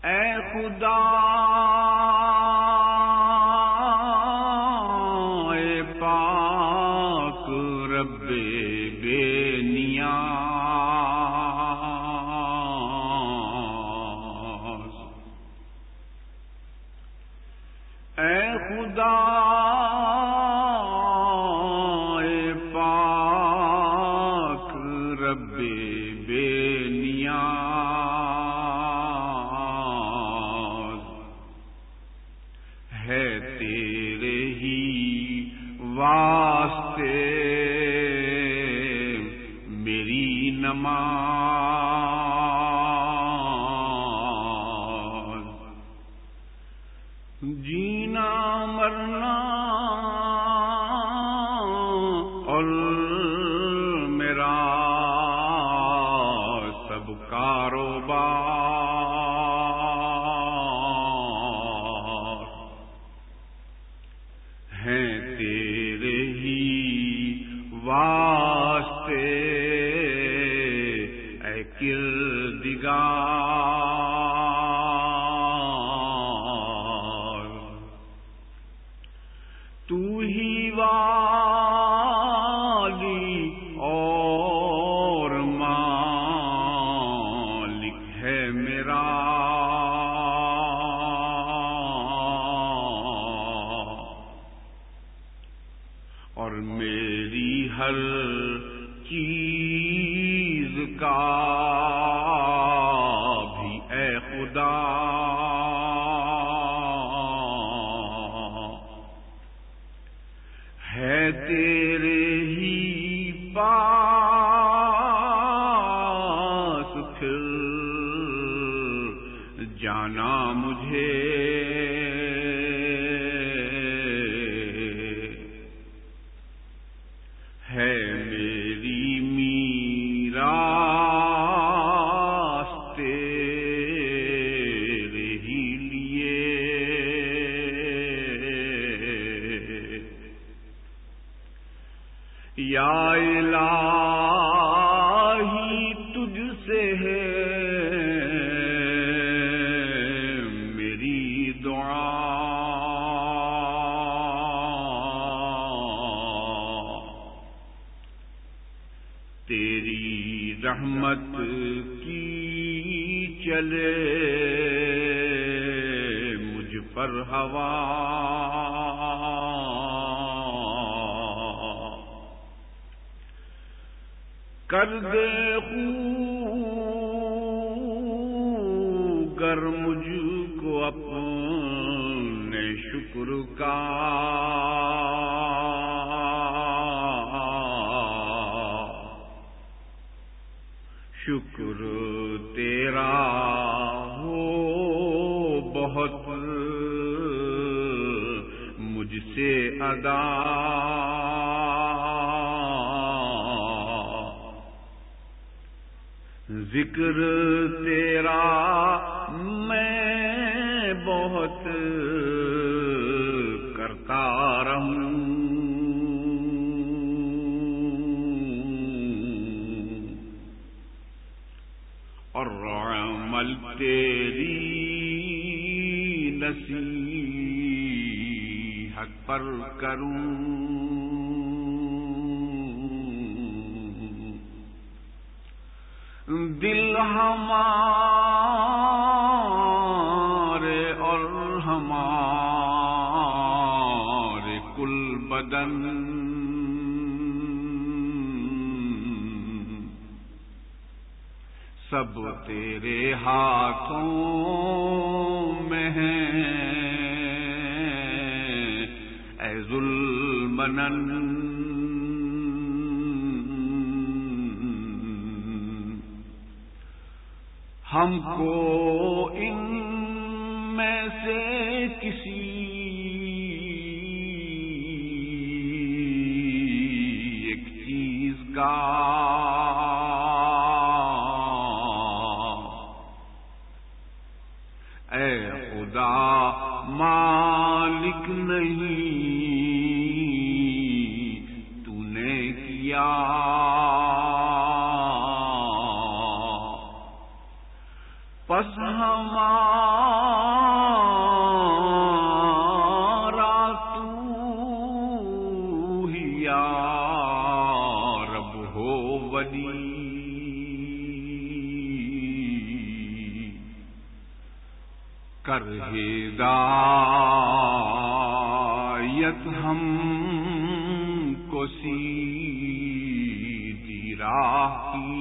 اے خدا اے پاک رب بے نیاز، اے خدا اے پاک رب بے نیاز، ہے تیرے ہی واسطے میری نماز، جینا مرنا اور میرا سب کاروبار ہیں تیرے ہی واسطے اے کردگار، تو ہی والی اور مالک ہے میرا، اور میری ہر چیز کا بھی اے خدا ہے تیرے ہی پاس، پھر جانا مجھے ہے میری میراث تیرے ہی لیے، یا الہی تجھ سے ہے میری دعا، تیری رحمت کی چلے مجھ پر ہوا، کر دے خوگر مجھ کو اپنے شکر کا، شکر تیرا ہو بہت مجھ سے ادا، ذکر تیرا میں بہت کرتا رہوں، اور عمل تیری نصیحت پر کروں، دل ہمارے اور ہمارے کل بدن سب تیرے ہاتھوں میں ہیں، اے ذوالمنن ہم کو ان میں سے کسی ایک چیز کا اے خدا مالک نہیں تو نے کیا، پس ہمارا تو ہی یا رب ہو ولی، کر ہدایت ہم کو سیدھی راہ کی،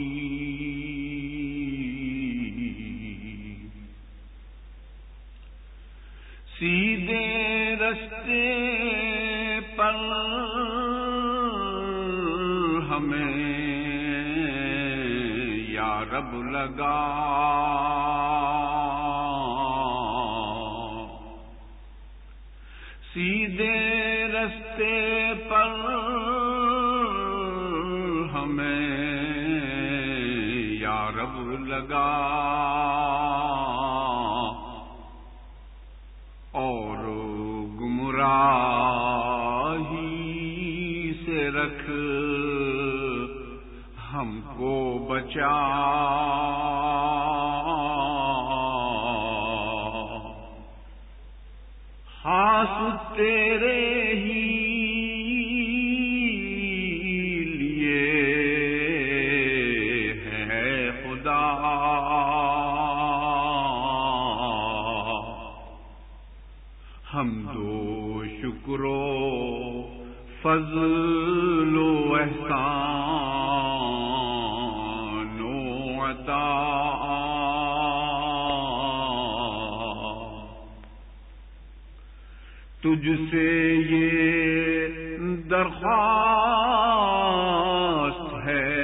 سیدھے رستے پر ہمیں یا رب لگا، سیدھے رستے پر ہمیں یا رب لگا، اور گمراہی سے رکھ ہم کو بچا، خاص تیرے ہی لیے ہے خدا، حمد و شکر و فضل و احسان و عطا، تجھ سے یہ درخواست ہے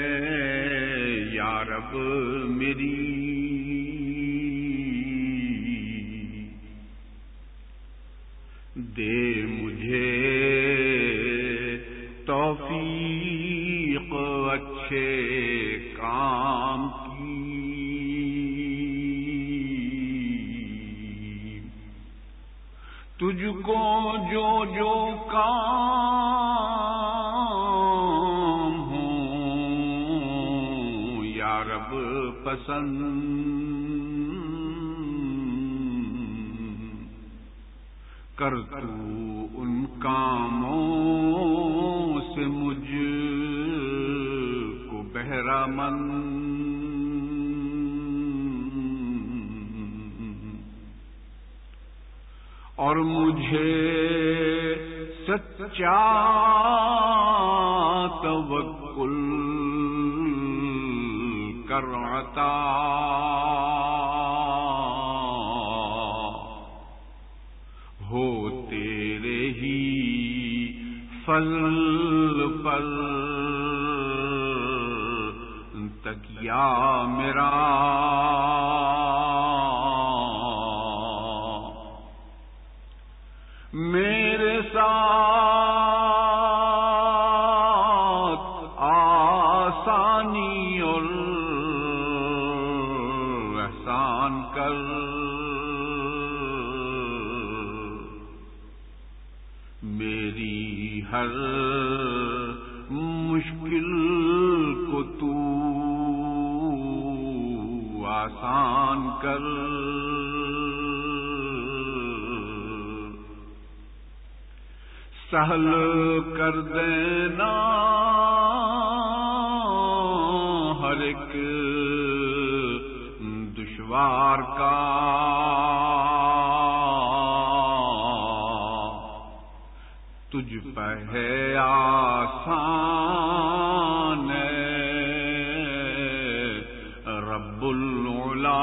یا رب میری، دے مجھے توفیق اچھے کام کی، تجھ کو جو جو کام ہوں یا رب پسند، کر تو ان کاموں سے مجھ کو بہرہ مند، اور مجھے سچا توکل کر عطا، ہو تیرے ہی فضل پر تکیہ میرا، میرے ساتھ آسانی اور احسان کر، میری ہر مشکل کو تو آسان کر، سہل کر دینا ہر ایک دشوار کا، تجھ پہ ہے آسان رب العلا،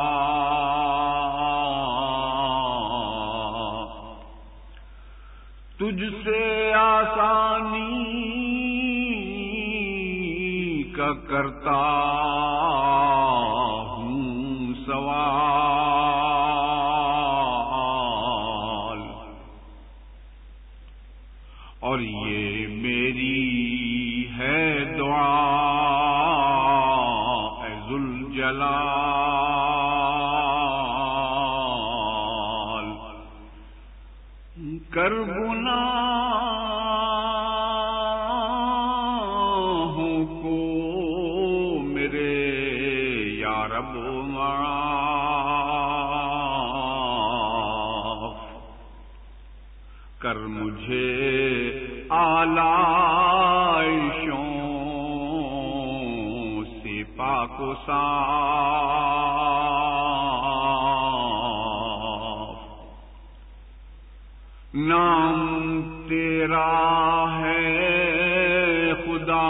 تجھ سے آسانی کا کرتا ہوں سوال، اور یہ میری ہے دعا اے ذوالجلال، کر گناہوں کو میرے یا رب معاف کر مجھے آلائشوں سے پاک و صاف نام تیرا ہے خدا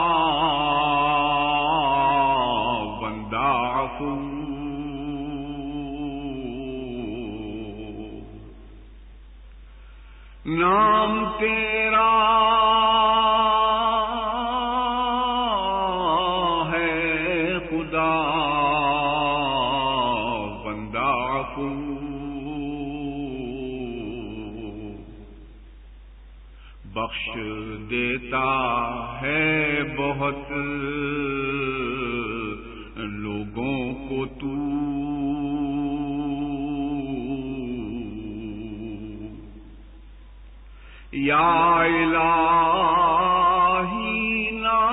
بندہ عفو نام تیرا ہے خدا بندہ عفو بخش دیتا ہے بہت لوگوں کو تو یا الہی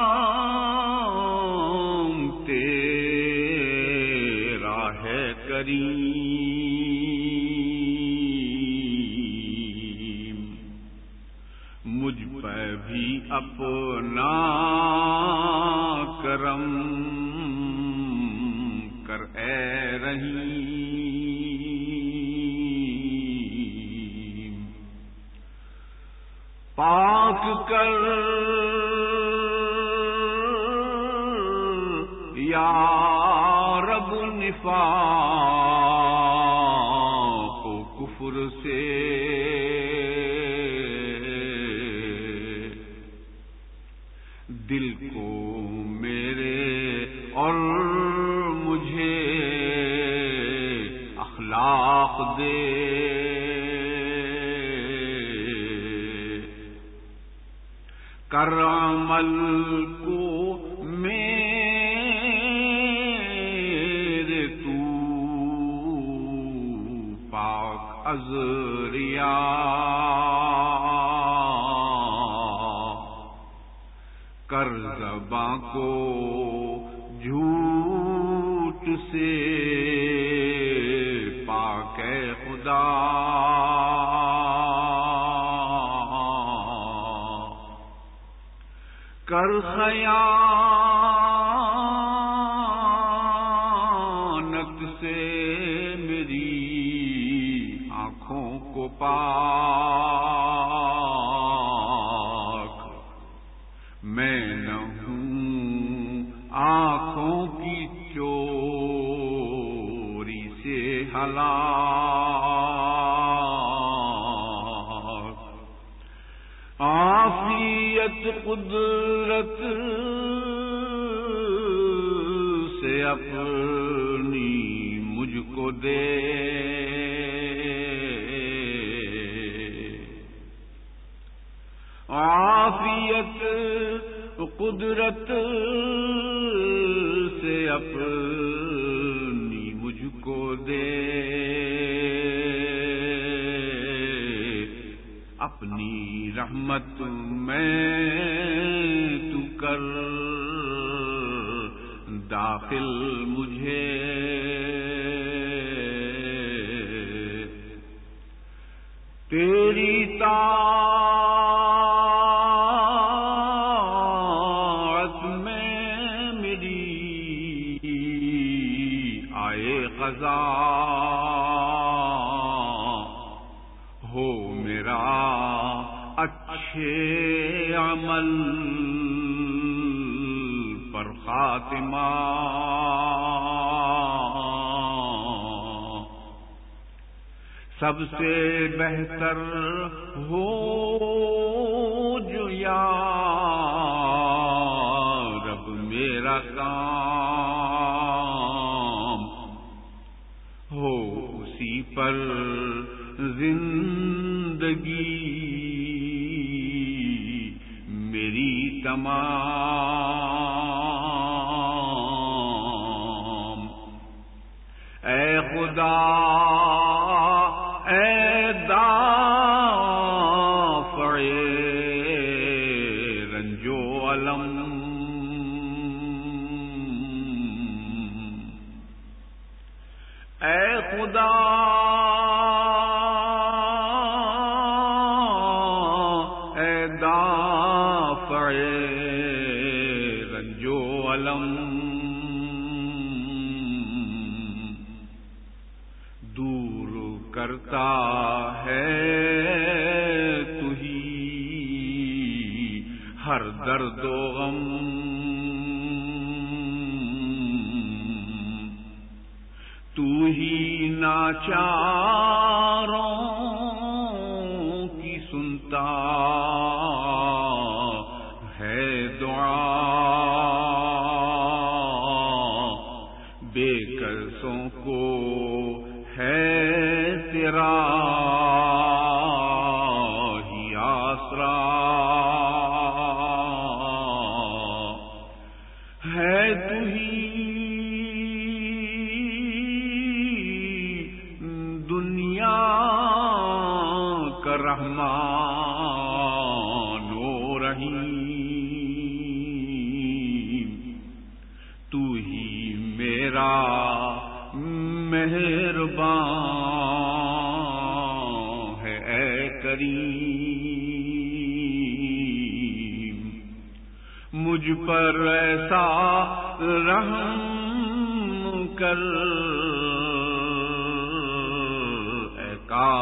نام تیرا ہے کریم مجھ پہ بھی اپنا کرم کر اے رحیم پاک کر یا رب نفاق و کفر سے دل کو میرے اور مجھے اخلاق دے کر عمل کو میرے تو پاک از ریا کر زباں کو جھوٹ سے پاک ہے خدا کر خیانت سے میری آنکھوں کو پاک میں نہ ہوں آنکھوں کی چوری سے ہلاک عافیت قدرت سے اپنی مجھ کو دے عافیت قدرت سے اپنی مجھ کو دے اپنی رحمت میں تو کر داخل مجھے تیری طاعت میں میری آئے قضا ہو میرا اچھے عمل پر خاتمہ سب سے بہتر ہو جو یا رب میرا کام ہو اسی پر زندگی میری تمام اے خدا اے دافع رنج و علم خدا اے دافع رنج و الم، دور کرتا ہے تو ہی ہر درد و غم، تو ہی ناچاروں کی سنتا ہے دعا، بے کسوں کو ہے تیرا ہی آسرا، ہے تو ہی دنیا کا رحمان و رحیم، تو ہی میرا مہربان ہے اے کریم، مجھ پر ایسا رحم کر اے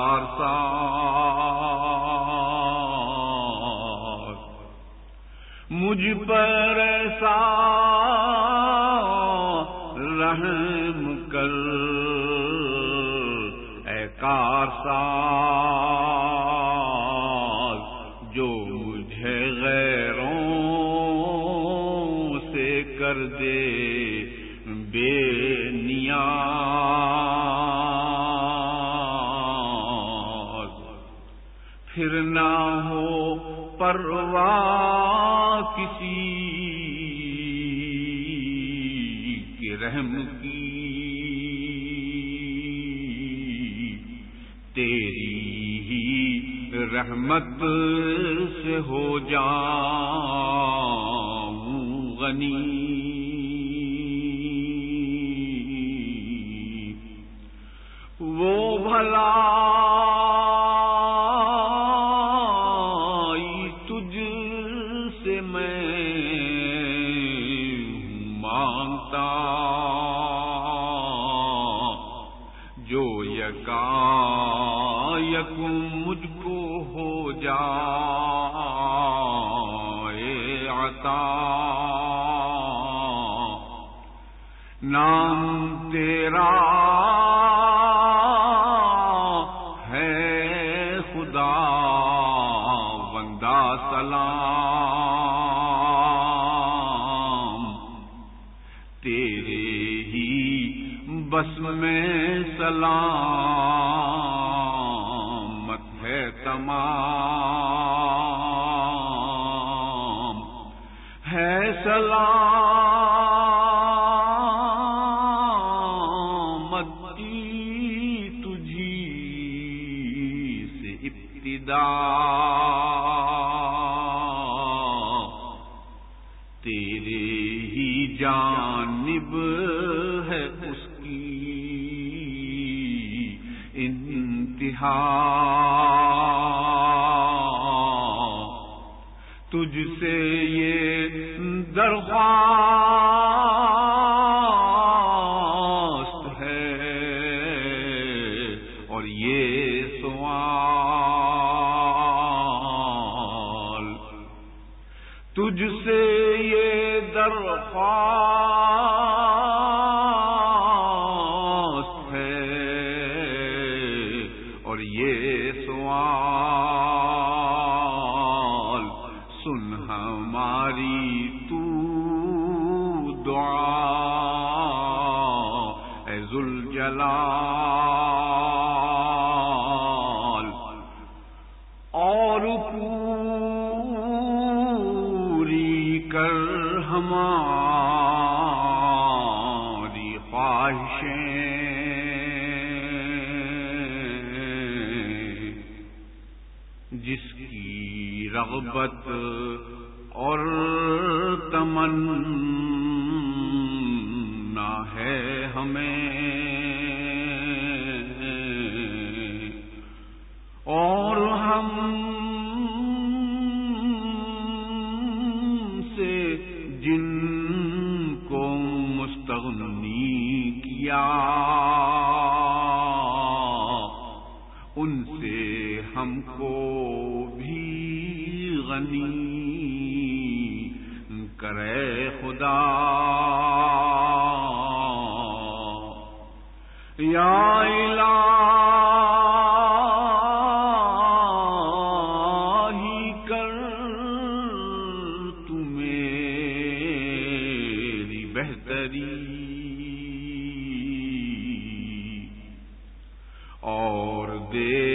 کارساز، مجھ پر ایسا رحم کر اے کارساز، جو مجھے غیروں سے کر دے بے نیاز، پھر نہ ہو پرواہ کسی کے رحم کی، تیری ہی رحمت سے ہو جاؤں غنی، وہ بھلا تجھ سے میں مانگتا، جو یکایک مجھ کو ہو جائے عطا، نام تیرا ہے خدا بندہ سلام، تیرے ہی بس میں سلامت ہے تمام، ہے سلامتی تجھی سے ابتدا، تیرے ہی جانب ہے اس کی انتہا، تجھ سے یہ درخواست ہے اور یہ سوال، تجھ سے یہ درخواست ہے اور یہ سوال، سن ہماری تو دعا اے ذوالجلال، اور پوری کر ہماری خواہشیں، جس کی رغبت اور تمنا ہے ہمیں، مستغنی کیا، ان سے ہم کو بھی غنی کرے خدا۔ یا الہی کر تو میری بہتری، اور دے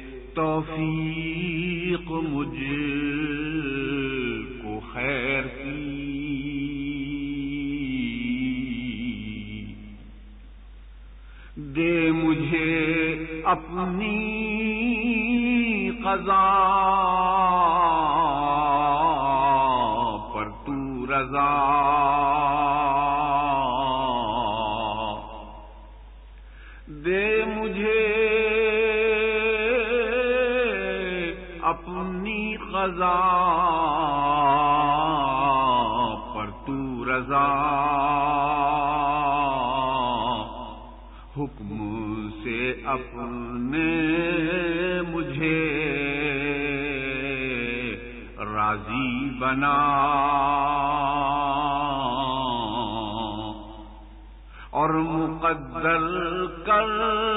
توفیق مجھ کو خیر کی۔ دے مجھے اپنی قضا پر تو رضا، دے مجھے اپنی قضا پر تو رضا، حکم سے اپنے مجھے راضی بنا، اور مقدر کر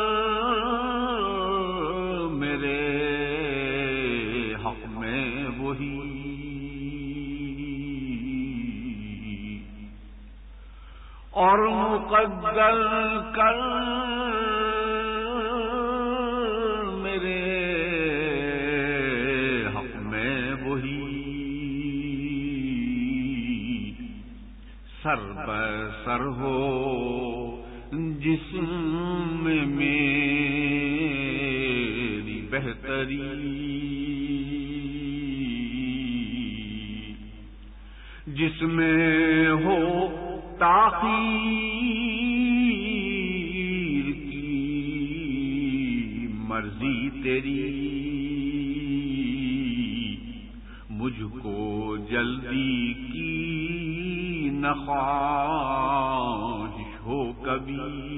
میرے حق میں وہی، اور مقدر کر میرے حق میں وہی، سر بسر ہو جسم میں میری بہتری، جس میں ہو تاخیر کی مرضی تیری، مجھ کو جلدی کی نہ خواہش ہو کبھی،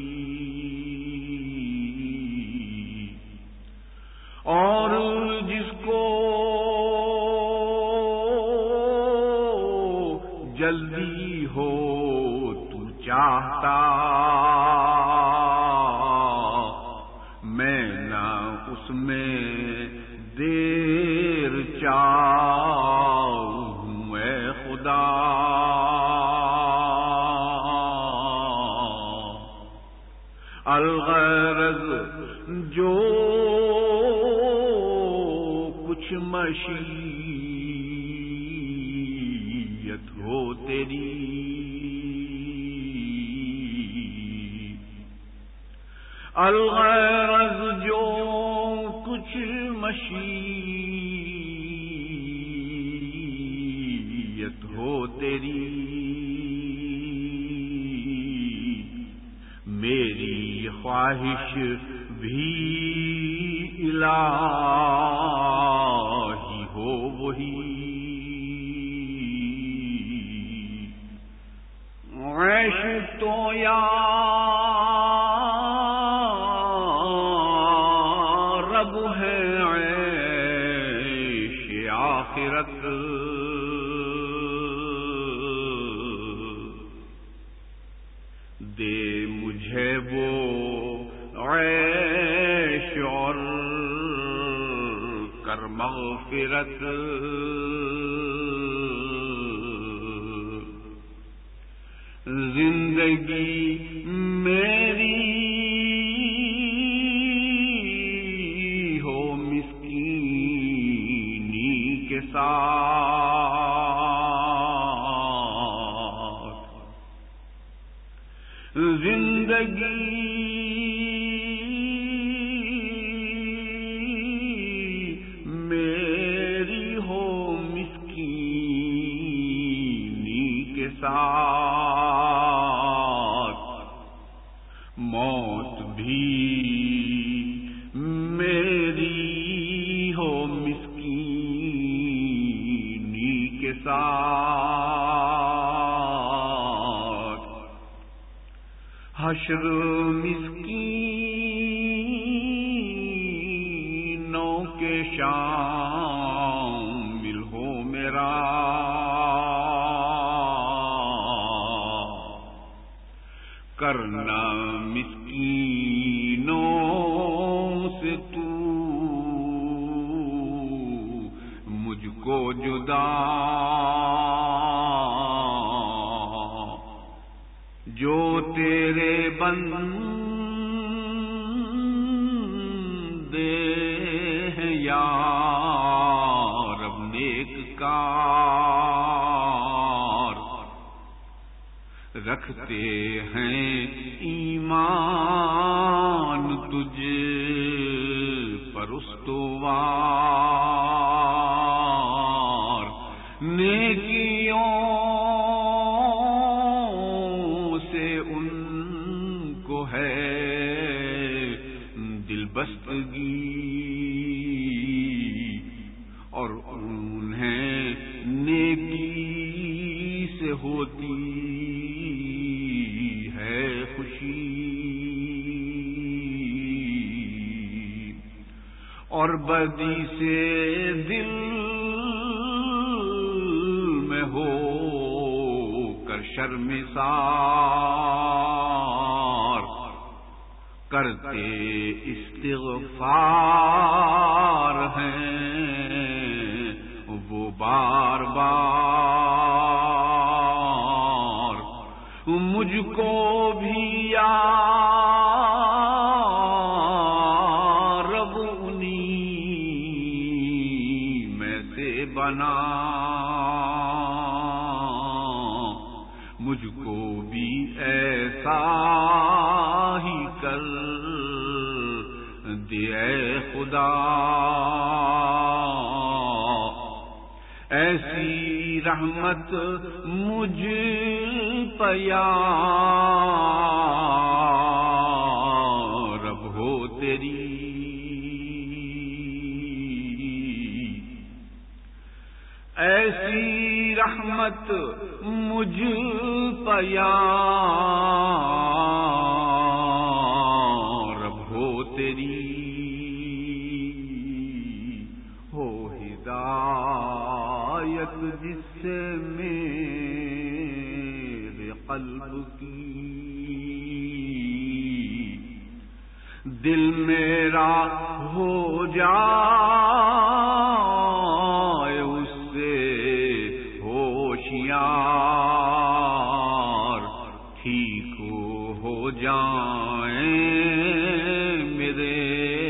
اور جس کو جلدی ہو تو چاہتا، میں نہ اس میں دیر چاہوں اے خدا، الغرض جو کچھ مشیت ہو تیری، الغرض جو کچھ مشیت ہو تیری، میری خواہش بھی الہی ہو وہی، عیش تو یا رب ہے عیش آخرت، دے مجھے وہ عیش اور کر مغفرت، زندگی میری ہو مسکینی کے ساتھ، زندگی میری ہو مسکینی کے ساتھ، موت بھی میری ہو مسکینی کے ساتھ، حشر مسکینوں کے شامل ہو میرا، کرنا مسکینوں سے تو مجھ کو جدا، جو تیرے بندے ہیں یا رب نیک کار، رکھتے ہیں ایمان تجھ پر استوار، نیکیوں سے ان کو ہے دل بستگی، اور انہیں نیکی سے ہوتی ہے خوشی، اور بدی سے دل میں ہو کر شرمسار، کرتے استغفار ہیں وہ بار بار، مجھ کو بھی یا رب انہی میں سے بنا، مجھ کو بھی ایسا ہی کر دے اے خدا، ایسی رحمت مجھ پہ یا رب ہو تیری، ایسی رحمت مجھ پہ یا رب ہو تیری، ہو ہدایت جس سے میرے قلب کی، دل میرا ہو جائے اس سے ہوشیار، ٹھیک ہو جائیں میرے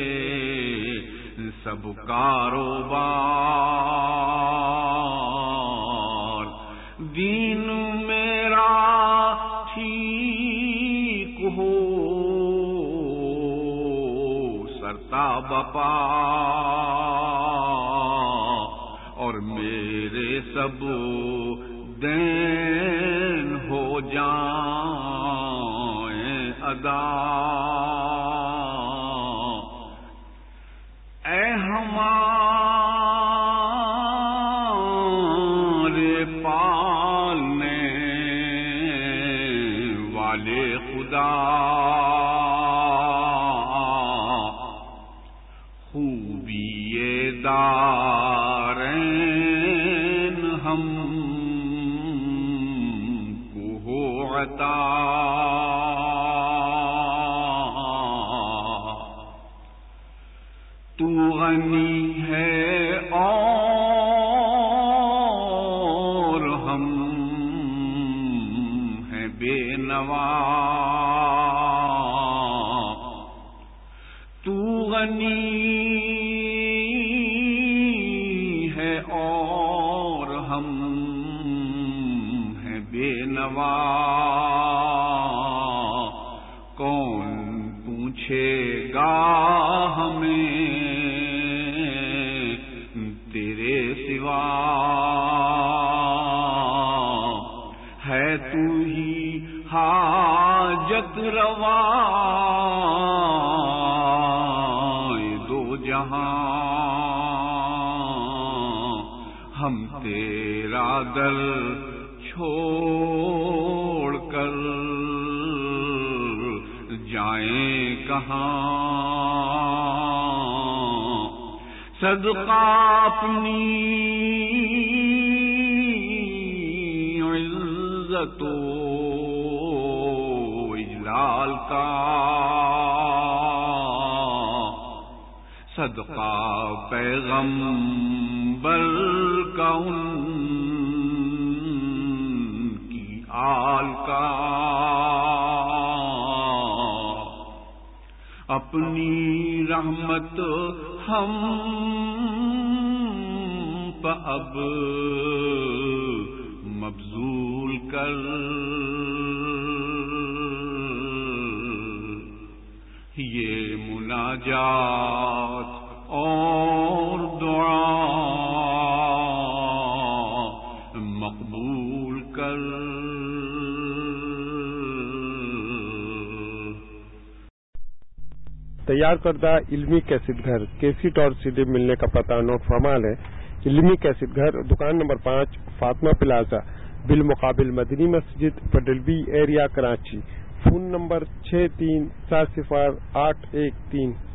سب کاروبار، دین میرا ٹھیک ہو سرتا بپا، اور میرے سب دین ہو جائیں ادا، اے ہمارے پالنے والے خدا، خوبی دارین ہم کو ہو عطا، تو غنی ہے اور ہم ہیں بے نوا، تو غنی ہے اور ہم ہیں بے نوا، کون پوچھے گا ہمیں تیرے سوا، ہے تو ہی حاجت روا دو جہاں، ہم تیرا در چھوڑ کر جائیں کہاں، صدقہ اپنی عزت و اجلال کا، صدقہ پیغمبر کا ان کی آل کا، اپنی رحمت ہم پہ اب مبذول کر، یہ مناجات اور دعا مقبول کر۔ تیار کردہ علمی کیسٹ گھر کیسٹ اور سی ڈی ملنے کا پتہ نوٹ فرما لیں۔ علمی کیسٹ گھر، دکان نمبر 5، فاطمہ پلازا، بالمقابل مدنی مسجد، پٹل B area, Karachi. Phone number 63708113